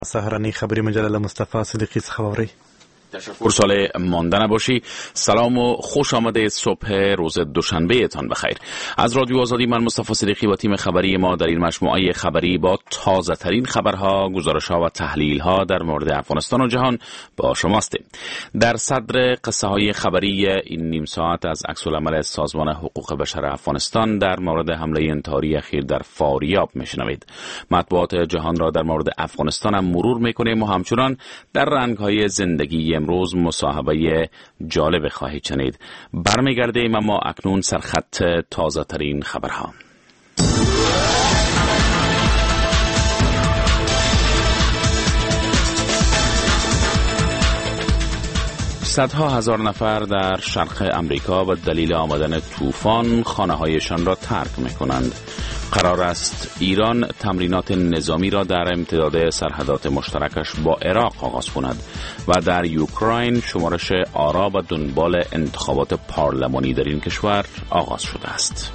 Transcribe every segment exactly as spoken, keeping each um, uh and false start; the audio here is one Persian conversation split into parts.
سهرنی خبری مجلل مصطفی صدیقی خبری. تشکر، سال مانده نباشی. سلام و خوش آمده. صبح روز دوشنبه تان بخیر. از رادیو آزادی من مصطفی صدیقی و تیم خبری ما در این مجموعه خبری با تازه ترین خبرها، گزارش‌ها و تحلیل‌ها در مورد افغانستان و جهان با شما هستیم. در صدر قصه های خبری این نیم ساعت از عکس‌العمل سازمان حقوق بشر افغانستان در مورد حمله انتحاری اخیر در فاریاب میشنوید. مطبوعات جهان را در مورد افغانستان هم مرور میکنیم و همچنان در رنگ‌های زندگی امروز مصاحبه جالب خواهید شنید. برمیگردیم اما اکنون سرخط تازه ترین خبرها. صدها هزار نفر در شرق امریکا به دلیل آمدن طوفان خانه‌هایشان را ترک می‌کنند. قرار است ایران تمرینات نظامی را در امتداد سرحدات مشترکش با عراق آغاز کند و در اوکراین شمارش آرا و دنبال انتخابات پارلمانی در این کشور آغاز شده است.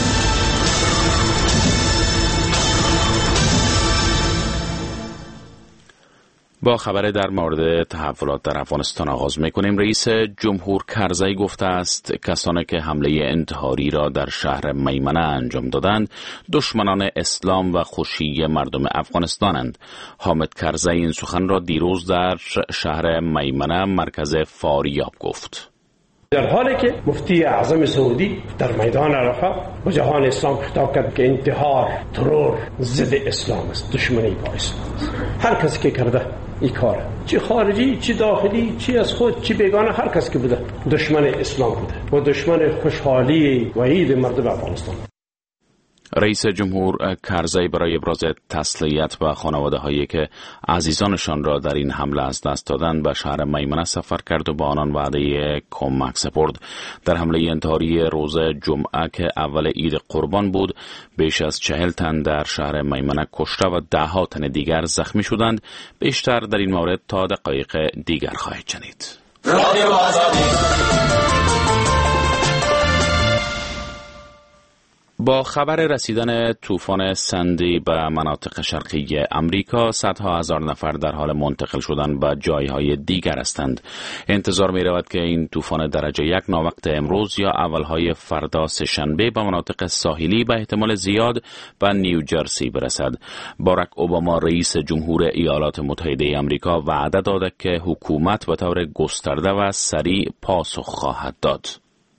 با خبر در مورد تحولات در افغانستان آغاز می‌کنیم. رئیس جمهور کرزی گفته است کسانی که حمله انتحاری را در شهر میمنه انجام دادند دشمنان اسلام و خوشی مردم افغانستانند. حامد کرزی این سخن را دیروز در شهر میمنه مرکز فاریاب گفت. در حالی که مفتی اعظم سعودی در میدان عرفات به جهان اسلام خطاب کرد که انتحار، ترور ضد اسلام است، دشمنی با اسلام است. هر کسی که کرده این کار، چی خارجی، چی داخلی، چی از خود، چی بیگانه، هر کسی که بوده دشمن اسلام بوده و دشمن خوشحالی و عید مردم افغانستان. رئیس جمهور کرزی برای ابراز تسلیت به خانواده هایی که عزیزانشان را در این حمله از دست دادند به شهر میمنه سفر کرد و با آنان وعده کمک سپرد. در حمله انتحاری روز جمعه که اول عید قربان بود بیش از چهل تن در شهر میمنه کشته و ده ها تن دیگر زخمی شدند. بیشتر در این مورد تا دقایق دیگر خواهید شنید. رادیو آزادی. با خبر رسیدن طوفان سندی به مناطق شرقی امریکا صدها هزار نفر در حال منتقل شدن به جایهای دیگر هستند. انتظار می رود که این طوفان درجه یک ناوقت امروز یا اولهای فردا سه‌شنبه به مناطق ساحلی به احتمال زیاد به نیوجرسی برسد. باراک اوباما رئیس جمهور ایالات متحده امریکا وعده داده که حکومت به طور گسترده و سریع پاسخ خواهد داد.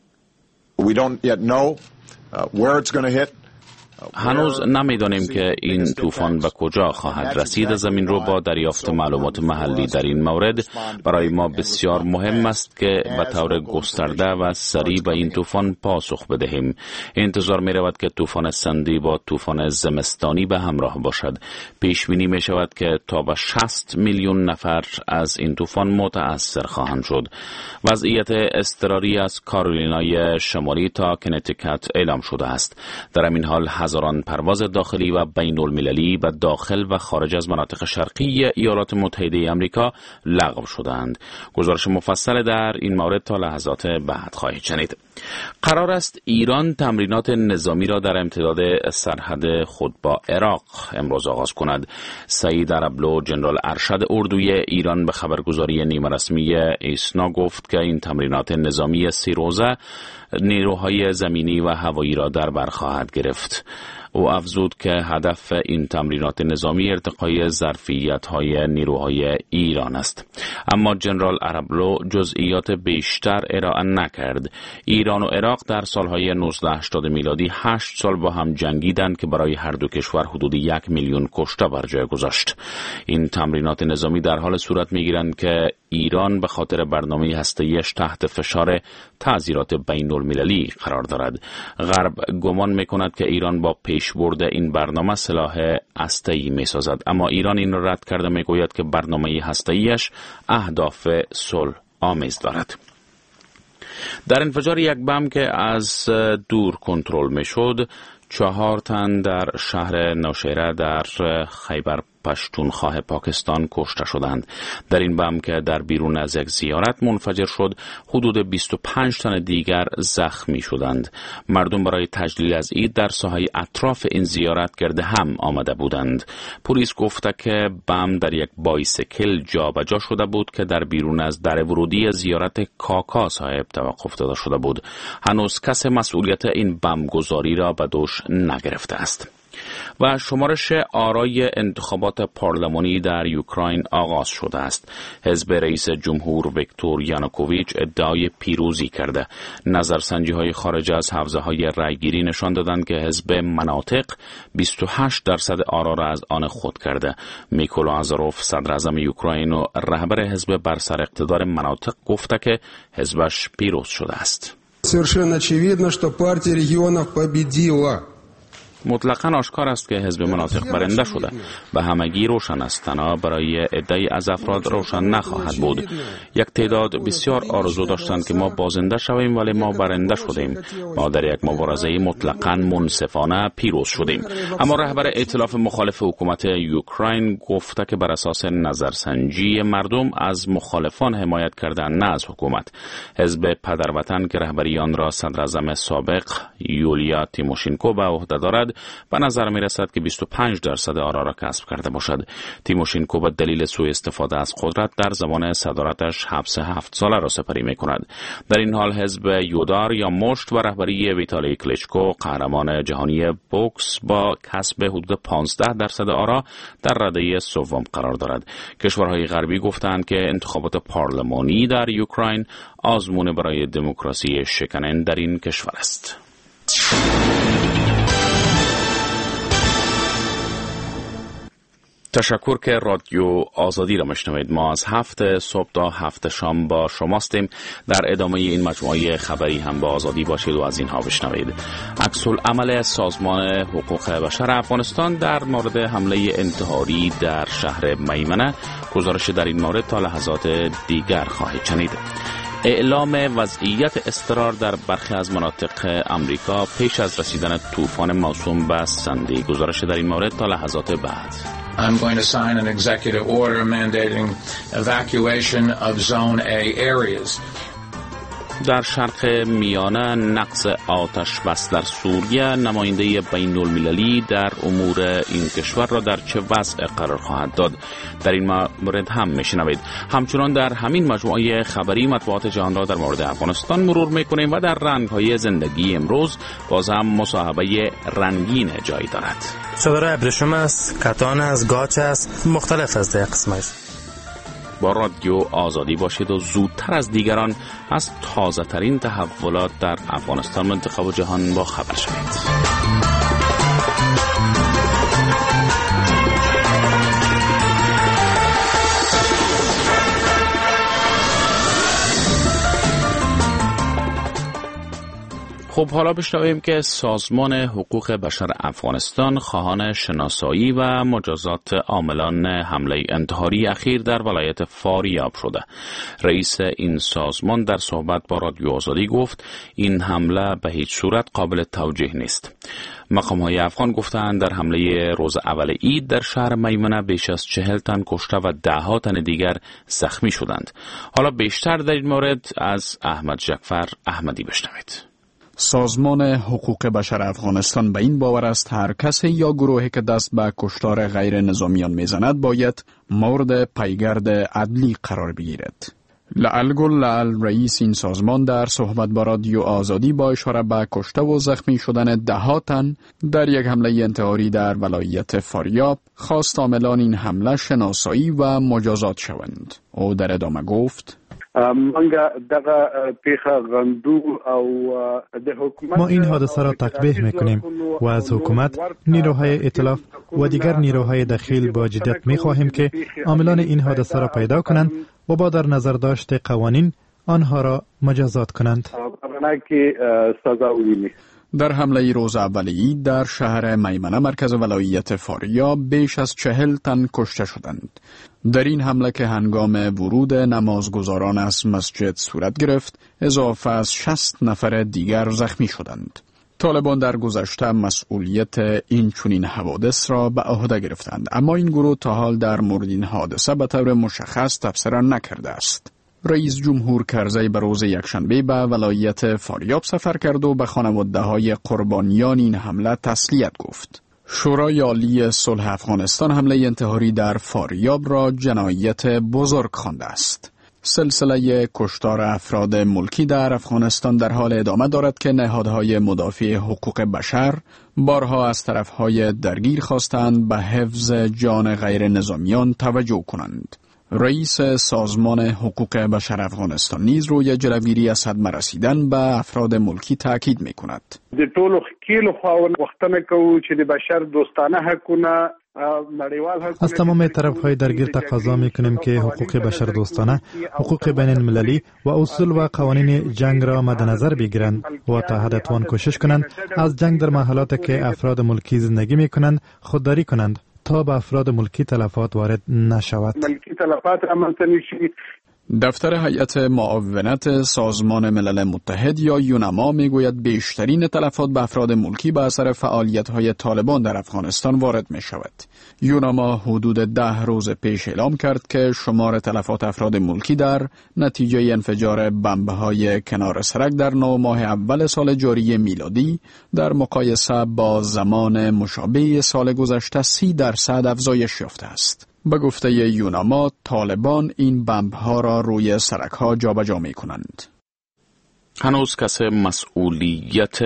We don't yet know Uh, where it's going to hit. هنوز نمیدانیم که این طوفان به کجا خواهد رسید. زمین رو با دریافت معلومات محلی در این مورد برای ما بسیار مهم است که به طور گسترده و سریع به این طوفان پاسخ بدهیم. انتظار می رود که طوفان سندی با طوفان زمستانی به همراه باشد. پیش بینی می شود که تا به شصت میلیون نفر از این طوفان متأثر خواهند شد. وضعیت اضطراری از کارولینای شمالی تا کنتیکت اعلام شده است. در همین حال هزاران پرواز داخلی و بین المللی به داخل و خارج از مناطق شرقی ایالات متحده آمریکا لغو شدند. گزارش مفصل در این مورد تا لحظات بعد خواهید شنید. قرار است ایران تمرینات نظامی را در امتداد سرحد خود با عراق امروز آغاز کند. سعید عربلو جنرال ارشد اردوی ایران به خبرگزاری نیمه رسمی ایسنا گفت که این تمرینات نظامی سی روزه نیروهای زمینی و هوایی را در بر خواهد گرفت. او افزود که هدف این تمرینات نظامی ارتقای ظرفیت‌های نیروهای ایران است. اما جنرال عربلو جزئیات بیشتر ارائه نکرد. ایران و عراق در سالهای نوزده هشتاد میلادی هشت سال با هم جنگیدند که برای هر دو کشور حدود یک میلیون کشته بر جای گذاشت. این تمرینات نظامی در حال صورت می‌گیرند که ایران به خاطر برنامه هسته‌ایش تحت فشار تعزیرات بین المللی قرار دارد. غرب گمان می‌کند که ایران با پیشبرد این برنامه سلاح هسته‌ای می‌سازد، اما ایران این را رد کرده می‌گوید که برنامه هسته‌ایش اهداف صلح آمیز دارد. در انفجار یک بم که از دور کنترل می‌شد، چهار تن در شهر نوشهره در خیبر پشتونخواه پاکستان کشته شدند. در این بم که در بیرون از یک زیارت منفجر شد، حدود بیست و پنج تن دیگر زخمی شدند. مردم برای تجلیل از عید در ساحه اطراف این زیارت گرد هم آمده بودند. پلیس گفته که بم در یک بایسیکل جابجا شده بود که در بیرون از در ورودی زیارت کاکا صاحب توقف داده شده بود. هنوز کس مسئولیت این بمگذاری را به دوش نگرفته است. و شمارش آرای انتخابات پارلمانی در اوکراین آغاز شده است. حزب رئیس جمهور ویکتور یانوکوویچ ادعای پیروزی کرده. نظرسنجی‌های خارج از حوزه‌های رأیگیری نشان دادند که حزب مناطق بیست و هشت درصد آرا را از آن خود کرده. میکولو آزاروف صدر اعظم اوکراین و رهبر حزب بر سر اقتدار مناطق گفته که حزبش پیروز شده است. совершенно очевидно, что партия регионов победила. مطلقاً آشکار است که حزب مناطق برنده شده. به همگی روشن است، تنها برای عده‌ای از افراد روشن نخواهد بود. یک تعداد بسیار آرزو داشتند که ما بازنده شویم، ولی ما برنده شدیم. ما در یک مبارزه مطلقاً منصفانه پیروز شدیم. اما رهبر ائتلاف مخالف حکومت اوکراین گفته که بر اساس نظرسنجی مردم از مخالفان حمایت کردند، نه از حکومت. حزب پدروطن که رهبری آن را صدر اعظم سابق یولیا تیموشینکو به عهده دارد، به نظر می رسد که بیست و پنج درصد آرا را کسب کرده باشد. تیموشینکو به دلیل سوء استفاده از قدرت در زمان صدارتش حبس هفت ساله را سپری می کند. در این حال حزب یودار یا مشت و رهبری ویتالی کلیچکو، قهرمان جهانی بوکس، با کسب حدود پانزده درصد آرا در رده سوم قرار دارد. کشورهای غربی گفتند که انتخابات پارلمانی در اوکراین آزمون برای دموکراسی شکننده در این کشور است. تشکر که رادیو آزادی را میشنوید. ما از هفت صبح تا هفت شام با شماستیم. در ادامه این مجموعه خبری هم با آزادی باشید و از اینها بشنوید. عکس العمل سازمان حقوق بشر افغانستان در مورد حمله انتحاری در شهر میمنه. گزارش در این مورد تا لحظات دیگر خواهید شنید. اعلام وضعیت اضطرار در برخی از مناطق امریکا پیش از رسیدن طوفان موسوم به سندی. گزارش در این مورد تا لحظات بعد. I'm going to sign an executive order mandating evacuation of Zone A areas. در شرق میانه نقض آتش بس در سوریه، نماینده بین المللی در امور این کشور را در چه وضع قرار خواهد داد؟ در این مورد هم میشنوید. همچنان در همین مجموعه خبری مطبوعات جهان را در مورد افغانستان مرور میکنیم و در رنگ‌های زندگی امروز باز هم مصاحبه رنگین جایی دارد. صدای ابریشم است، کتان است، گاچ است، مختلف از در قسمش. با رادیو آزادی باشید و زودتر از دیگران از تازه ترین تحولات در افغانستان، منطقه و جهان با خبر شوید. خب حالا بشنویم که سازمان حقوق بشر افغانستان خواهان شناسایی و مجازات عاملان حمله انتحاری اخیر در ولایت فاریاب شده. رئیس این سازمان در صحبت با رادیو آزادی گفت این حمله به هیچ صورت قابل توجیه نیست. مقام‌های افغان گفتند در حمله روز اول عید در شهر میمنه بیش از چهل تن کشته و ده ها تن دیگر زخمی شدند. حالا بیشتر در این مورد از احمد جعفر احمدی بشنوید. سازمان حقوق بشر افغانستان به این باور است هر کسی یا گروهی که دست به کشتار غیر نظامیان میزند باید مورد پیگرد عدلی قرار بگیرد. لعل گل لعل رئیس این سازمان در صحبت با رادیو آزادی با اشاره به کشته و زخمی شدن ده ها تن در یک حمله انتحاری در ولایت فاریاب خواست عاملان این حمله شناسایی و مجازات شوند. او در ادامه گفت ما این حادثه را تقبیح میکنیم و از حکومت، نیروهای ائتلاف و دیگر نیروهای دخیل با جدیت میخواهیم که عاملان این حادثه را پیدا کنند و با در نظر داشت قوانین آنها را مجازات کنند. در حمله روز اولی در شهر میمنه مرکز ولایت فاریاب بیش از چهل تن کشته شدند. در این حمله که هنگام ورود نمازگزاران از مسجد صورت گرفت، اضافه از شصت نفر دیگر زخمی شدند. طالبان در گذشته مسئولیت این چنین حوادث را به عهده گرفتند، اما این گروه تا حال در مورد این حادثه به طور مشخص تبصره نکرده است. رئیس جمهور کرزی به روز یکشنبه به ولایت فاریاب سفر کرد و به خانواده‌های قربانیان این حمله تسلیت گفت. شورای عالی صلح افغانستان حمله انتحاری در فاریاب را جنایت بزرگ خوانده است. سلسله کشتار افراد ملکی در افغانستان در حال ادامه دارد که نهادهای مدافع حقوق بشر بارها از طرفهای درگیر خواستند به حفظ جان غیر نظامیان توجه کنند. رئیس سازمان حقوق بشر افغانستان نیز روی جلوگیری از صدمه رسیدن به افراد ملکی تاکید می‌کند. د ټولو خپل خواون وختونه کوي چې د بشر دوستانه حقونه از تمام طرف‌های درگیر تقاضا می‌کنیم که حقوق بشر دوستانه، حقوق بین المللی و اصول و قوانین جنگ را مد نظر بگیرند و تا حد توان کوشش کنند از جنگ در محلاتی که افراد ملکی زندگی می‌کنند خودداری کنند تا به افراد ملکی تلفات وارد نشود. دفتر هیئت معاونت سازمان ملل متحد یا یونما میگوید بیشترین تلفات به افراد ملکی به اثر فعالیت‌های طالبان در افغانستان وارد می شود. یونما حدود ده روز پیش اعلام کرد که شمار تلفات افراد ملکی در نتیجه انفجار بمب‌های کنار سرک در نه ماه اول سال جاری میلادی در مقایسه با زمان مشابه سال گذشته سی درصد افزایش یافته است. به گفته یونما، طالبان این بمب‌ها را روی سرک‌ها جابجا می‌کنند. هنوز کسی مسئولیت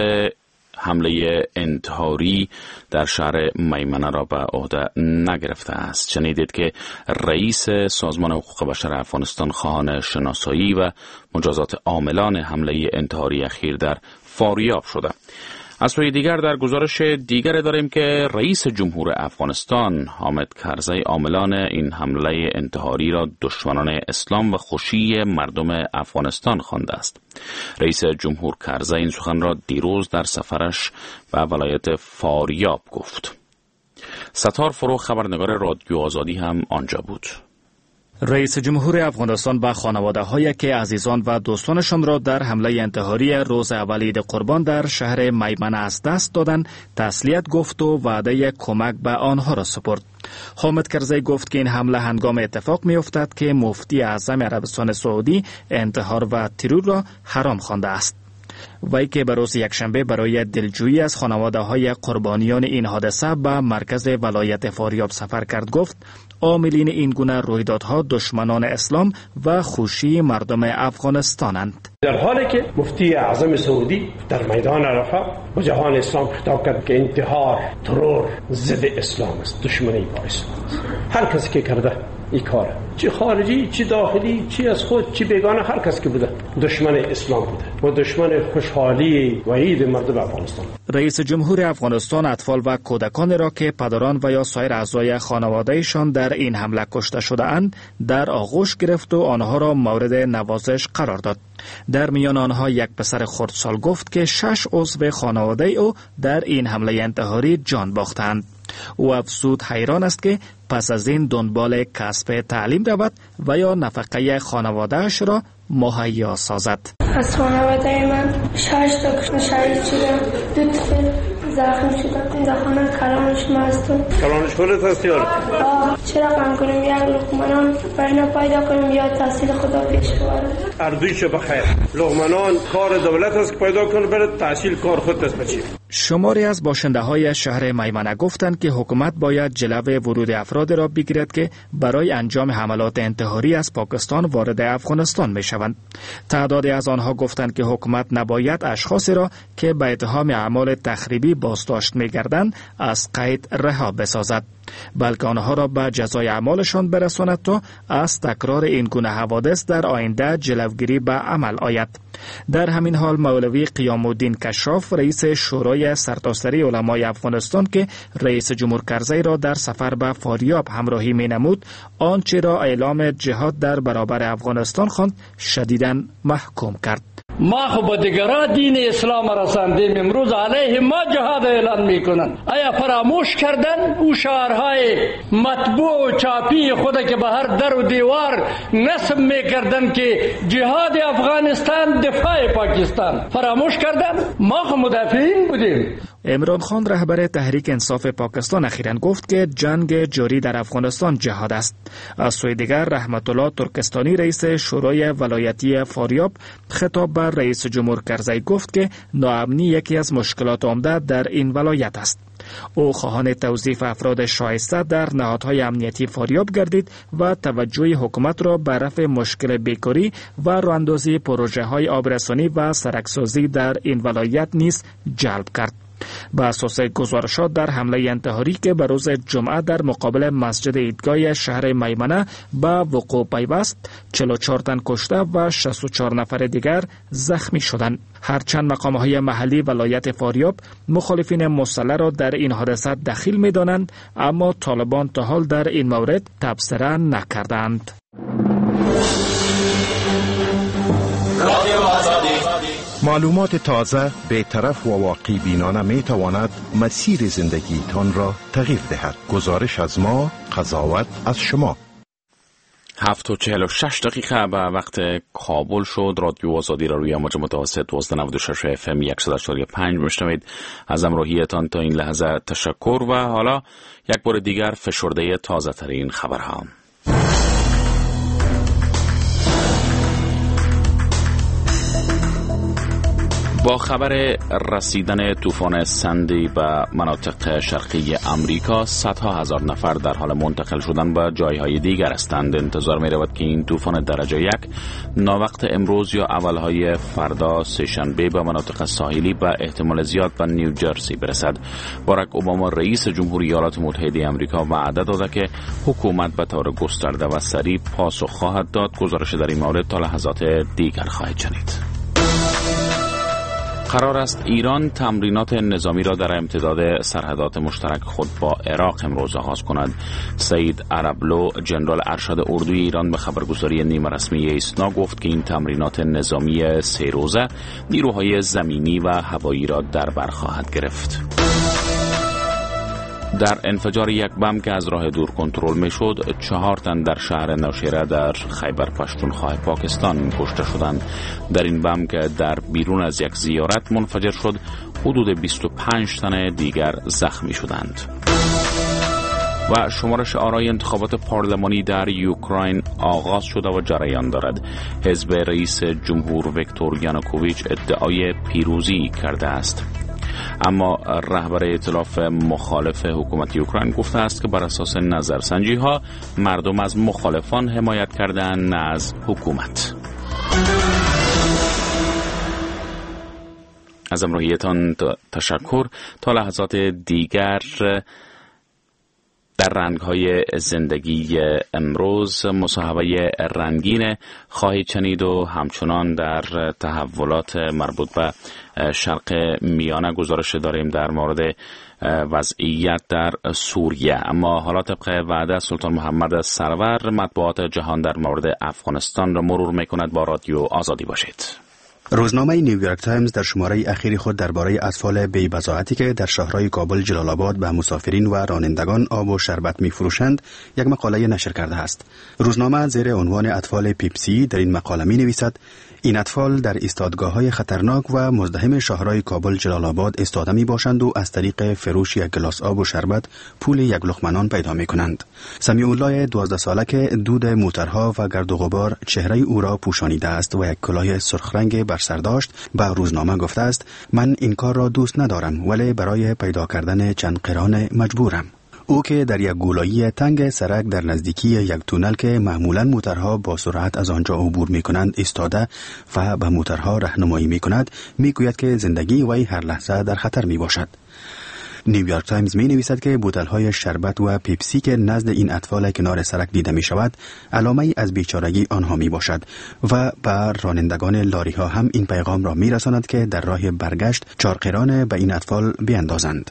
حمله انتحاری در شهر میمنه را به عهده نگرفته است. شنیدید که رئیس سازمان حقوق بشر افغانستان خواهان شناسایی و مجازات عاملان حمله انتحاری اخیر در فاریاب شده. از سوی دیگر در گزارش دیگر داریم که رئیس جمهور افغانستان حامد کرزی عاملان این حمله انتحاری را دشمنان اسلام و خوشی مردم افغانستان خوانده است. رئیس جمهور کرزی این سخن را دیروز در سفرش به ولایت فاریاب گفت. ستار فرو خبرنگار رادیو آزادی هم آنجا بود. رئیس جمهور افغانستان به خانواده هایی که عزیزان و دوستانشان را در حمله انتحاری روز اول عید قربان در شهر میمنه از دست دادند تسلیت گفت و وعده کمک به آنها را سپرد. حامد کرزی گفت که این حمله هنگام اتفاق می افتد که مفتی اعظم عربستان سعودی انتحار و ترور را حرام خوانده است. وی که به روز یکشنبه برای دلجویی از خانواده های قربانیان این حادثه به مرکز ولایت فاریاب سفر کرد گفت عاملین این گونه رویدادها دشمنان اسلام و خوشی مردم افغانستانند. در حالی که مفتی اعظم سعودی در میدان عرفه به جهان اسلام خطاب کرد که انتحار ترور ضد اسلام است، دشمنی با اسلام است. هر کسی که کرده این کار، چی خارجی چی داخلی چی از خود چی بیگانه، هر کس که بوده دشمن اسلام بوده و دشمن خوشحالی و عید مردم افغانستان. رئیس جمهور افغانستان اطفال و کودکان را که پدران و یا سایر اعضای خانوادهشان در این حمله کشته شده اند در آغوش گرفت و آنها را مورد نوازش قرار داد. در میان آنها یک پسر خردسال گفت که شش عضو خانواده او در این حمله انتحاری جان باختند. او افزود حیران است که پس از این دنبال کسب تعلیم رود و یا نفقه خانوادهش را مهیا سازد. از خانواده من شش تا شهید شدم، دو طفل زخم شدم، در خانه کلانش مستون. کلانش خودت هستی آره؟ چرا قم کنیم یک لقمنان برنا پیدا کنیم یا تحصیل خدا پیش ببرم. اردویشو بخیر. لقمنان کار دولت است که پیدا کنه بره تحصیل کار خود است بچی. شماری از باشنده های شهر میمنه گفتند که حکومت باید جلو ورود افراد را بگیرد که برای انجام حملات انتحاری از پاکستان وارد افغانستان می شوند. تعدادی از آنها گفتند که حکومت نباید اشخاصی را که به اتهام اعمال تخریبی بازداشت می گردند از قید رها بسازد، بلکه آنها را به جزای اعمالشان برساند تا از تکرار این گونه حوادث در آینده جلوگیری به عمل آید. در همین حال مولوی قیام الدین کشاف رئیس شورای سرتاسری علمای افغانستان که رئیس جمهور کرزی را در سفر به فاریاب همراهی می نمود آنچه را اعلام جهاد در برابر افغانستان خواند شدیداً محکوم کرد. ما خو به دیگران دین اسلام رساندیم، امروز علیه ما جهاد اعلان میکنن. آیا فراموش کردن او شعارهای مطبوع و چاپی خود که به هر در و دیوار نصب میکردن که جهاد افغانستان دفاع پاکستان؟ فراموش کردن؟ ما خو مدافعین بودیم. عمران خان رهبر تحریک انصاف پاکستان اخیراً گفت که جنگ جاری در افغانستان جهاد است. از سوی دیگر رحمت الله ترکستانی رئیس شورای ولایتی فاریاب خطاب به رئیس جمهور کرزی گفت که ناامنی یکی از مشکلات عمده در این ولایت است. او خواهان توظیف افراد شایسته در نهادهای امنیتی فاریاب گردید و توجه حکومت را به رفع مشکل بیکاری و راهاندازی پروژه های آبرسانی و سرکسازی در این ولایت نیز جلب کرد. به اساس گزارشات در حمله انتحاری که به روز جمعه در مقابل مسجد عیدگاه شهر میمنه به وقوع پیوست، چهل و چهار تن کشته و شصت و چهار نفر دیگر زخمی شدند. هرچند مقام‌های محلی ولایت فاریاب مخالفین مسلح را در این حادثه دخیل می‌دانند، اما طالبان تا حال در این مورد تبصره نکردند. معلومات تازه، بی‌طرف و واقعی بینانه می تواند مسیر زندگی تان را تغییر دهد. گزارش از ما، قضاوت از شما. هفت و چهل و شش دقیقه به وقت کابل شد. رادیو آزادی را روی موج متوسط دویست و نود و شش اف ام صد و چهار و پنج میشنوید. از همراهیتان تا این لحظه تشکر و حالا یک بار دیگر فشرده تازه ترین خبرها. با خبر رسیدن طوفان سندی به مناطق شرقی امریکا، صدها هزار نفر در حال منتقل شدن به جایهای دیگر هستند. انتظار می رود که این طوفان درجه یک ناوقت امروز یا اولهای فردا سه‌شنبه به مناطق ساحلی و احتمال زیاد به نیوجرسی برسد. باراک اوباما رئیس جمهوری ایالات متحده آمریکا وعده داده که حکومت به طور گسترده و سریع پاسخ خواهد داد. گزارش در این مورد تا لحظات دیگر خواهید شنید. قرار است ایران تمرینات نظامی را در امتداد سرحدات مشترک خود با عراق امروز آغاز کند. سید عربلو، ژنرال ارشد اردوی ایران، به خبرگزاری نیمه رسمی ایسنا گفت که این تمرینات نظامی سه روزه نیروهای زمینی و هوایی را در بر خواهد گرفت. در انفجار یک بم که از راه دور کنترل می شد، چهار تن در شهر نوشهره در خیبر پختونخوا پاکستان کشته شدند. در این بم که در بیرون از یک زیارت منفجر شد، حدود بیست و پنج تن دیگر زخمی شدند. و شمارش آرای انتخابات پارلمانی در اوکراین آغاز شده و جریان دارد. حزب رئیس جمهور ویکتور یانوکوویچ ادعای پیروزی کرده است، اما رهبر ائتلاف مخالف حکومت اوکراین گفته است که بر اساس نظرسنجی ها مردم از مخالفان حمایت کردند، نه از حکومت. از همراهیتان تشکر. تا لحظات دیگر در رنگ‌های زندگی امروز مصاحبه رنگین خواهید شنید و همچنان در تحولات مربوط به شرق میانه گزارش داریم در مورد وضعیت در سوریه. اما حالا طبق وعده سلطان محمد سرور مطبوعات جهان در مورد افغانستان را مرور می‌کند. با رادیو آزادی باشید. روزنامه نیویورک تایمز در شماره اخیر خود درباره اطفال بی‌بضاعتی که در شهرهای کابل، جلال آباد به مسافرین و رانندگان آب و شربت می‌فروشند یک مقاله نشر کرده است. روزنامه زیر عنوان اطفال پیپسی در این مقاله می‌نویسد: این اطفال در ایستادگاه‌های خطرناک و مزدحم شهرهای کابل، جلال آباد ایستاده می‌باشند و از طریق فروش یک گلاس آب و شربت پول یک لقمه نان پیدا می‌کنند. سمیع الله دوازده ساله که دود موترها و گرد و غبار چهره او را پوشانیده است و یک کلاه سرخ رنگ بر سر داشت، به روزنامه گفته است: من این کار را دوست ندارم، ولی برای پیدا کردن چند قران مجبورم. او که در یک گولایی تنگ سرک در نزدیکی یک تونل که معمولاً موترها با سرعت از آنجا عبور می‌کنند ایستاده و به موترها راهنمایی می‌کند، می‌گوید که زندگی وی هر لحظه در خطر می‌باشد. نیویورک تایمز می نویسد که بوتل‌های شربت و پیپسی که نزد این اطفال کنار سرک دیده می شود علامه‌ای از بیچارگی آنها می باشد و بر رانندگان لاری ها هم این پیغام را می رساند که در راه برگشت چهار قران به این اطفال بیاندازند.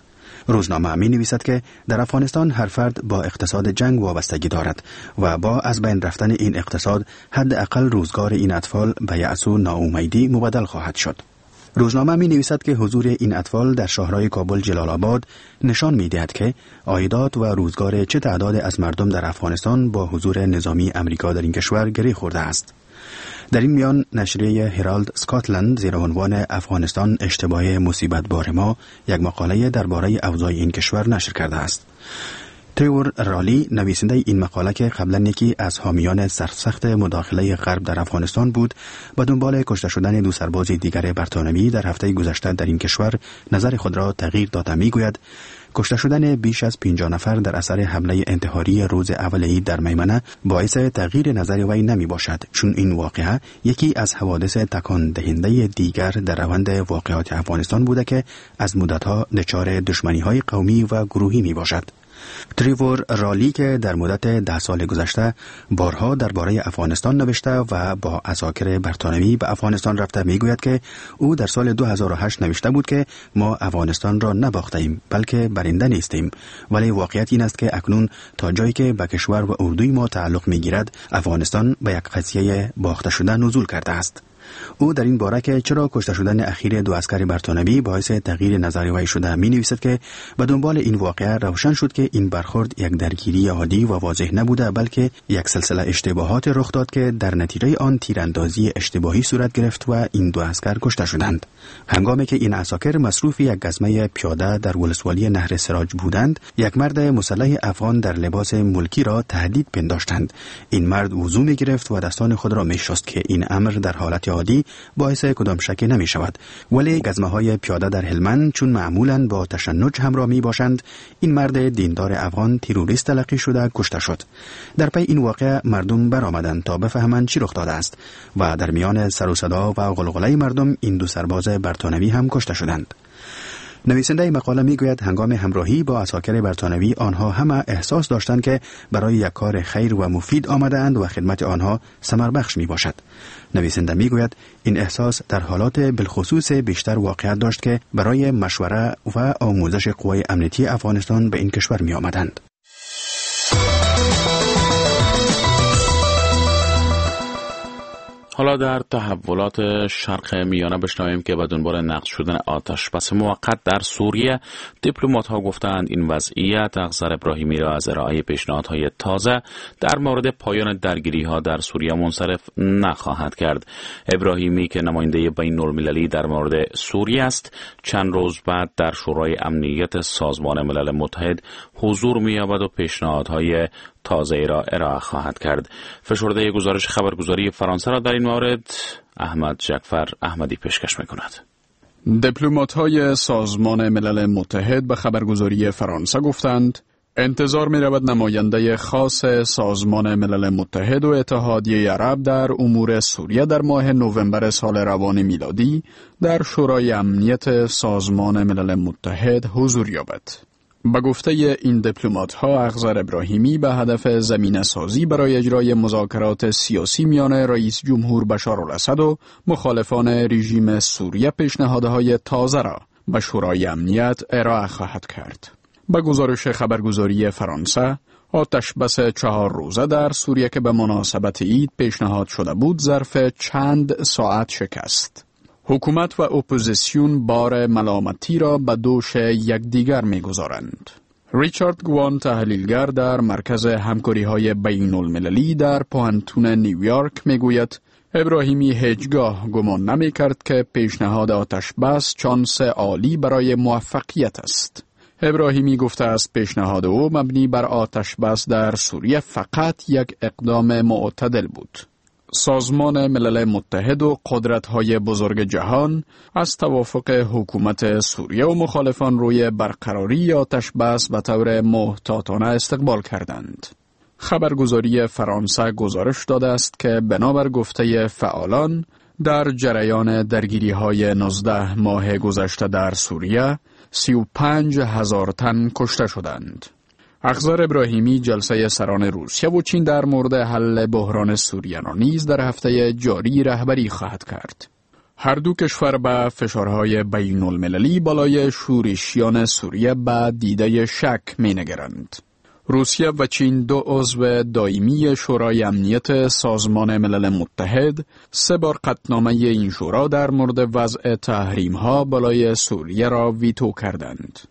روزنامه می نویسد که در افغانستان هر فرد با اقتصاد جنگ وابستگی دارد و با از بین رفتن این اقتصاد حداقل روزگار این اطفال به یأس و ناامیدی مبدل خواهد شد. روزنامه می نویسد که حضور این اطفال در شهرهای کابل جلال آباد نشان می دهد که عایدات و روزگار چه تعداد از مردم در افغانستان با حضور نظامی امریکا در این کشور گره خورده است. در این میان نشریه هرالد اسکاتلند زیر عنوان افغانستان اشتباه مصیبت بار ما یک مقاله درباره اوضاع این کشور نشر کرده است. تریور رالی نویسنده این مقاله که قبلا یکی از حامیان سرسخت مداخله غرب در افغانستان بود، به دنبال کشته شدن دو سرباز دیگر برطانوی در هفته گذشته در این کشور نظر خود را تغییر داده میگوید کشته شدن بیش از پنجاه نفر در اثر حمله انتحاری روز اول عید در میمنه باعث تغییر نظر وی نمی باشد، چون این واقعه یکی از حوادث تکان دهنده دیگر در روند واقعات افغانستان بوده که از مدتها دچار دشمنی‌های قومی و گروهی می باشد. تریور رالی که در مدت ده سال گذشته بارها درباره افغانستان نوشته و با عساکر برطانوی به افغانستان رفته میگوید که او در سال دو هزار و هشت نوشته بود که ما افغانستان را نباختیم بلکه برنده نیستیم، ولی واقعیت این است که اکنون تا جایی که به کشور و اردوی ما تعلق میگیرد افغانستان به یک قضیه باخته شده نزول کرده است. او در این باره که چرا کشته شدن اخیر دو عسکر برطانوی باعث تغییر نظر وی شده می نویسد که به دنبال این واقعه روشن شد که این برخورد یک درگیری عادی و واضح نبوده بلکه یک سلسله اشتباهات رخ داد که در نتیجه آن تیراندازی اشتباهی صورت گرفت و این دو عسکر کشته شدند. هنگامی که این عساکر مصروف یک گزمه پیاده در ولسوالی نهر سراج بودند، یک مرد مسلح افغان در لباس ملکی را تهدید پنداشتند. این مرد وضو می گرفت و دستان خود را می شست که این امر در حالت عادی باعث کدام شکی نمی شود، ولی گزمه های پیاده در هلمند چون معمولاً با تشنج همراه می باشند، این مرد دیندار افغان تروریست تلقی شده کشته شد. در پی این واقعه مردم برآمدند تا بفهمند چی رخ داده است و در میان سر و صدا و غلغله مردم این دو سرباز برطانوی هم کشته شدند. نویسنده مقاله میگوید هنگام همراهی با عساکر برطانوی آنها همه احساس داشتند که برای یک کار خیر و مفید آمدند و خدمت آنها ثمر بخش می باشد. نویسنده میگوید این احساس در حالات بالخصوص بیشتر واقعیت داشت که برای مشوره و آموزش قوای امنیتی افغانستان به این کشور می آمدند. حالا در تحولات شرق میانه بشنویم که به دنبال نقض شدن آتش بس موقت در سوریه، دیپلمات‌ها گفتند این وضعیت اخضر ابراهیمی را از ارائه پیشنهادهای تازه در مورد پایان درگیری‌ها در سوریه منصرف نخواهد کرد. ابراهیمی که نماینده بین‌المللی در مورد سوریه است، چند روز بعد در شورای امنیت سازمان ملل متحد حضور می‌یابد و پیشنهادهای تازه را ارائه خواهد کرد. فشرده گزارش خبرگزاری فرانسه را در این مورد احمد جعفر احمدی پیشکش می‌کند. دیپلمات‌های سازمان ملل متحد به خبرگزاری فرانسه گفتند انتظار می‌رود نماینده خاص سازمان ملل متحد و اتحادیه عرب در امور سوریه در ماه نوامبر سال روان میلادی در شورای امنیت سازمان ملل متحد حضور یابد. به گفته این دیپلمات‌ها اخضر ابراهیمی به هدف زمینه سازی برای اجرای مذاکرات سیاسی میان رئیس جمهور بشار الاسد و مخالفان رژیم سوریه پیشنهادهای تازه را به شورای امنیت ارائه خواهد کرد. به گزارش خبرگزاری فرانسه، آتش بس چهار روزه در سوریه که به مناسبت عید پیشنهاد شده بود ظرف چند ساعت شکست. حکومت و اپوزیسیون بار ملامتی را به دوش یکدیگر می‌گذارند. ریچارد گوان تحلیلگر در مرکز همکاری‌های بین‌المللی در پوهنتون نیویورک میگوید ابراهیمی هیچگاه گمان نمی‌کرد که پیشنهاد آتش بس شانس عالی برای موفقیت است. ابراهیمی گفته است پیشنهاد او مبنی بر آتش بس در سوریه فقط یک اقدام معتدل بود. سازمان ملل متحد و قدرت‌های بزرگ جهان از توافق حکومت سوریه و مخالفان روی برقراری آتش بس به طور محتاطانه استقبال کردند. خبرگزاری فرانسه گزارش داده است که بنابر گفته فعالان در جریان درگیری‌های نوزده ماه گذشته در سوریه سی و پنج هزار تن کشته شدند. اخضر ابراهیمی جلسه سران روسیه و چین در مورد حل بحران سوریه را نیز در هفته جاری رهبری خواهد کرد. هر دو کشور به فشارهای بین المللی بالای شورشیان سوریه به دیده شک می نگرند. روسیه و چین دو عضو دائمی شورای امنیت سازمان ملل متحد سه بار قطعنامه این شورا در مورد وضع تحریم‌ها بالای سوریه را ویتو کردند.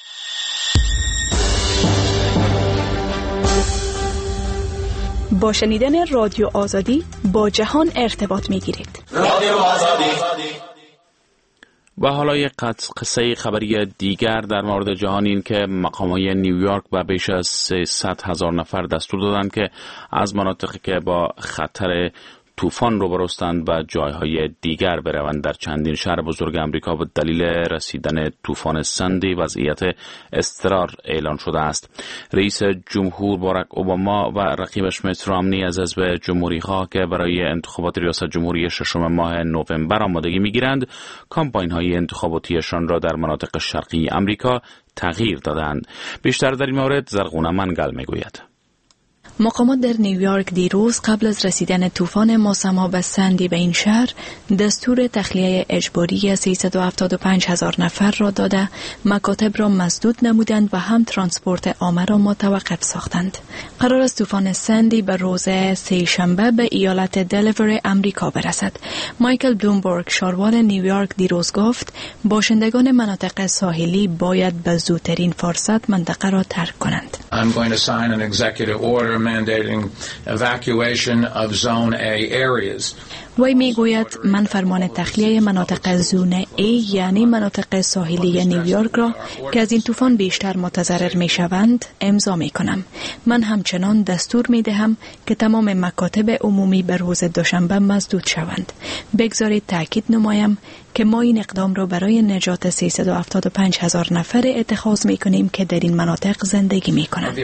با شنیدن رادیو آزادی با جهان ارتباط می‌گیرید. رادیو آزادی. و حالا یک قصه خبری دیگر در مورد جهان این که مقام‌های نیویورک به بیش از سیصد هزار نفر دستور دادند که از مناطقی که با خطر طوفان روبرو هستند و جایهای دیگر بروند. در چندین شهر بزرگ آمریکا به دلیل رسیدن طوفان سندی وضعیت اضطرار اعلان شده است. رئیس جمهور باراک اوباما و رقیبش میت رامنی از حزب جمهوری‌خواه که برای انتخابات ریاست جمهوری ششم ماه نوامبر آمادگی می‌گیرند، کامپاین‌های انتخاباتیشان را در مناطق شرقی آمریکا تغییر دادند. بیشتر در این مورد زرغونه منگل می‌گوید. مقامات در نیویورک دیروز قبل از رسیدن طوفان ماسما به سندی به این شهر دستور تخلیه اجباری سیصد و هفتاد و پنج هزار نفر را داده، مکاتب را مسدود نمودند و هم ترانسپورت عامه را متوقف ساختند. قرار است طوفان سندی به روز سه‌شنبه به ایالت دلاور امریکا برسد. مایکل بلومبرگ شاروال نیویورک دیروز گفت باشندگان مناطق ساحلی باید به زودترین فرصت منطقه را ترک کنند. I'm going to sign an executive order mandating evacuation of zone A areas. وی میگوید من فرمان تخلیه مناطق زون A یعنی مناطق ساحلی نیویورک را که از این طوفان بیشتر متضرر می شوند امضا می کنم. من همچنان دستور می دهم که تمام مکاتب عمومی به روز دوشنبه مسدود شوند. بگذارید تاکید نمایم که ما این اقدام را برای نجات سیصد و هفتاد و پنج هزار نفر اتخاذ می کنیم که در این مناطق زندگی می کنند.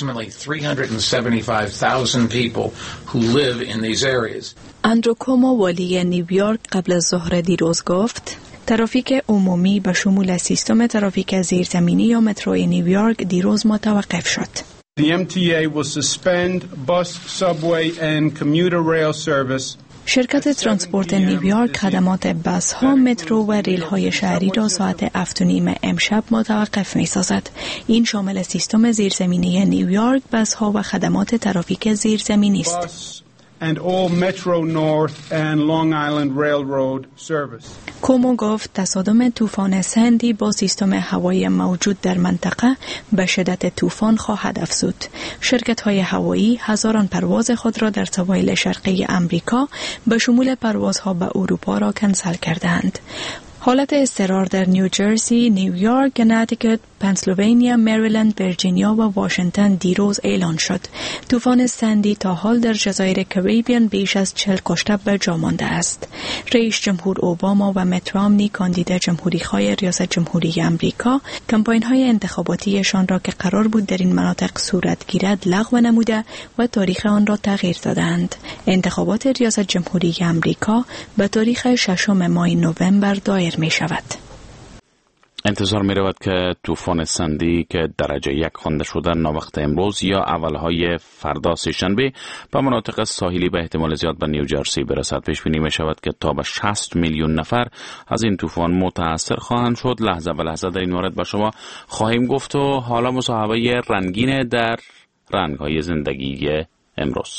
اندرو کومو والی نیویورک قبل از ظهر دیروز گفت ترافیک عمومی به شمول سیستم ترافیک زیرزمینی یا متروی نیویورک دیروز متوقف شد. The M T A will suspend bus, subway and commuter rail service. شرکت ترانسپورت نیویورک خدمات بس ها، مترو و ریل های شهری را ساعت هفت و نیم امشب متوقف می سازد. این شامل سیستم زیرزمینی نیویورک، بس ها و خدمات ترافیک زیرزمینی است. And all Metro North and Long Island Railroad service. کومو گفت تصادم طوفان سندی با سیستم هوایی موجود در منطقه به شدت طوفان خواهد افزود. شرکت‌های هوایی هزاران پرواز خود را در سواحل شرقی امریکا به شمول پروازها به اروپا را کنسل کردند. حالت اضطرار در نیوجرسی، نیویورک، کنتیکت، پنسیلوانیا، مریلند، ویرجینیا و واشنگتن دیروز اعلان شد. طوفان سندی تا حال در جزایر کریبیان بیش از چهل کشته به جا مانده است. رئیس جمهور اوباما و میت رامنی کاندید جمهوری‌خواه ریاست جمهوری آمریکا کمپاین‌های انتخاباتیشان را که قرار بود در این مناطق صورت گیرد لغو نموده و تاریخ آن را تغییر دادند. انتخابات ریاست جمهوری آمریکا به تاریخ ششم ماه نوامبر دایر می شود. انتظار می رود که طوفان سندی که درجه یک خوانده شده ناوقت امروز یا اولهای فردا سه‌شنبه به مناطق ساحلی به احتمال زیاد به نیوجرسی برسد. پیش بینی می شود که تا به شصت میلیون نفر از این طوفان متاثر خواهند شد. لحظه به لحظه در این مورد با شما خواهیم گفت و حالا مصاحبه رنگین در رنگ‌های زندگی امروز.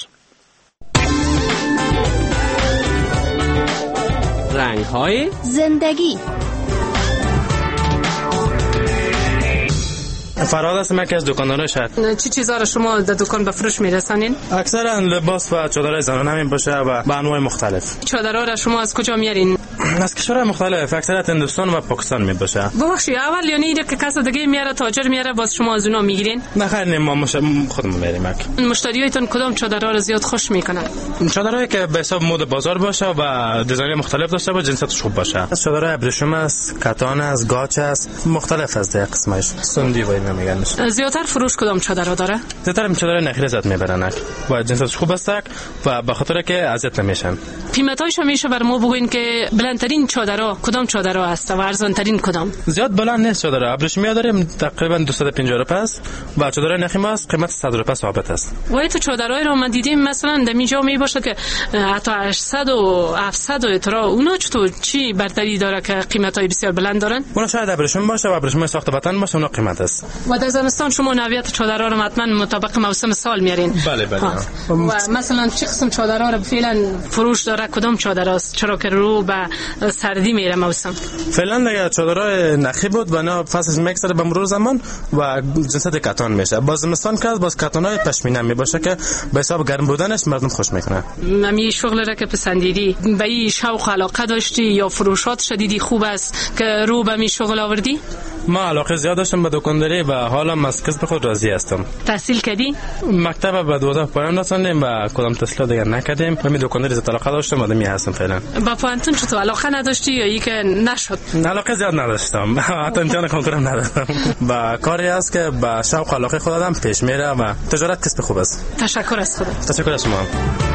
رنگ‌های زندگی. فراد هستم، یکی از دکانداران شهر. چی چیزا رو شما در دکان به فروش میرسانین؟ اکثرا لباس و چادرهای زنانه همین باشه و به انواع مختلف. چادرها رو شما از کجا میارین؟ از کشورهای مختلف، اکثرا هندوستان و پاکستان می باشه. ببخشید اول یعنی که کس دیگه میاره، تاجر میاره، باز شما از اونها میگیرین؟ نه خیر، ما مش... خودمون میاریم. مشتریایتون کدام چادرها رو زیاد خوش میکنن؟ چادرهایی که به حساب مد بازار باشه و دیزاین مختلف داشته باشه، جنساتش خوب باشه. چادرهای ابریشم است، کتان است، گاچ است، مختلف از ده قسمش. سندی و اینا میگنش. زیاتر فروش کدام چادرها داره؟ زیاتر این چادرهای نخیل زاد میبرن و جنساتش خوب است و به خاطر که اذیت نمیشن. قیمتایش میشه بر ما بگوین که بلند ترین چادرها کدام چادرها است و ارزان ترین کدام؟ زیاد بلند نیست چادر ابریشمی داریم تقریبا دویست و پنجاه روپیه است و چادر نخی ما است قیمت صد روپیه ثابت است. و تو چادرهای رو من دیدیم مثلا در اینجا می باشه که حتی هشتصد و هفتصد و اترا اونا چطور چی برتری داره که قیمتای بسیار بلند دارن؟ اونا شاید ابریشمی باشه و ابریشمی ساخت وطن باشه اونا قیمت است. و در زمستان شما نوعیت چادرها رو حتما مطابق موسم سال میارین. بله بله. و مثلا چه قسم چادرها رو فعلا فروش داره کدام چادر است چرا که رو به سردی میره موسم؟ فعلا دیگه چادرهای نخی بود و نه فصل میگذره به مرور زمان و جنسات کتان میشه. باز زمستان که باز کتانای پشمینه می باشه که به حساب گرم بودنش مردم خوش میکنه. می شغل را که پسندیدی به این شوق علاقه داشتی یا فروشات شدیدی خوب است که رو به می شغل آوردی؟ ما علاقه زیاد داشتم به دکانداری و حالا از کسب خود راضی هستم. تحصیل کردی؟ مکتب به دوازده پایان رساندیم و کدام تحصیلات دیگر نکردیم. من دکانداری زیاد علاقه داشتم آدمی هستم فعلا. با پانتون چطور علاقه نداشتی یا ای که نشد؟ علاقه زیاد نداشتم. حتی امتحان کنکورم ندادم. با کاری است که با شوق علاقه خودم پیش میره و تجارت کسب خوب است. تشکر از خودت. تشکر از شما.